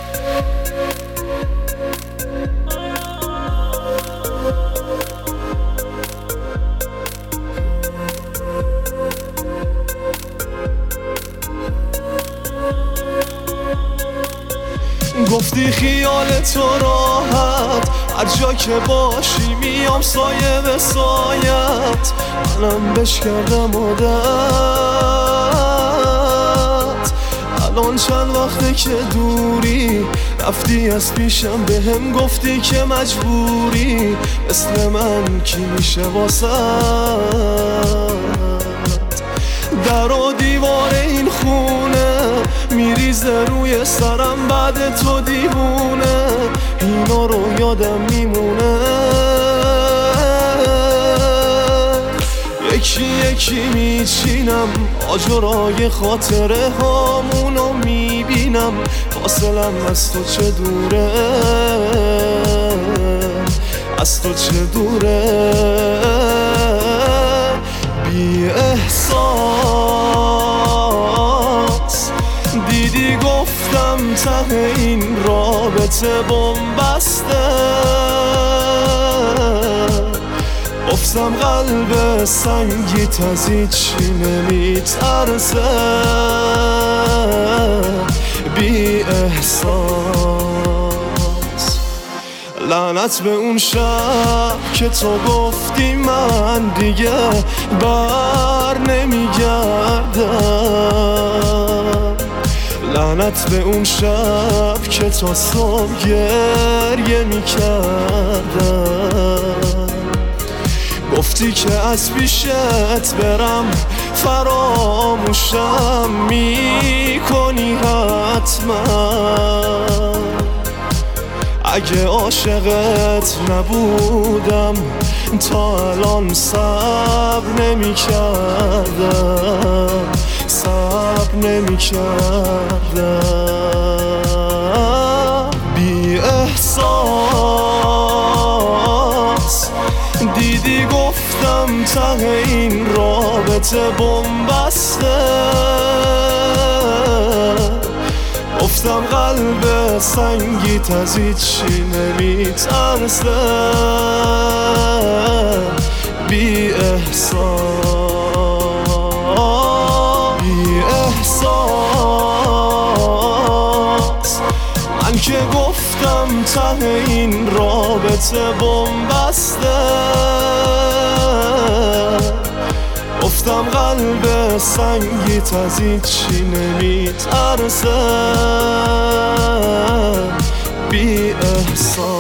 گفتی خیال تو راحت هر جا که باشی میام سایه به سایت، منم بش کردم عادت. الان چند وقته که دوری رفتی از پیشم، بهم گفتی که مجبوری مثل من کی میشه واسط. در و دیوار این خونه میریزه روی سرم بعد تو دیوونه، اینا رو یادم میمونه. یکی یکی میچینم آجرای خاطره هامونو میبینم، فاصلم از تو چه دوره، از تو چه دوره. بی احساس دیدی گفتم ته این رابطه بن‌بسته، گفتم قلب سنگیت از هیچی نمیترسه. بی احساس لعنت به اون شب که تو گفتی من دیگه بر نمیگردم، لعنت به اون شب که تا صبح گریه میکردم. گفتی که از پیشت برم فراموشم میکنی حتما، اگه عاشقت نبودم تا الان صبر نمیکردم، صبر نمیکردم. بی احساس دیدی گفتم ته این رابطه بن‌بسته، گفتم قلب سنگیت از هیچی نمیترسه. بی احساس، بی احساس من که گفتم ته این رابطه بن‌بسته، گفتم قلب سنگیت از هیچی نمیترسه. بی احساس.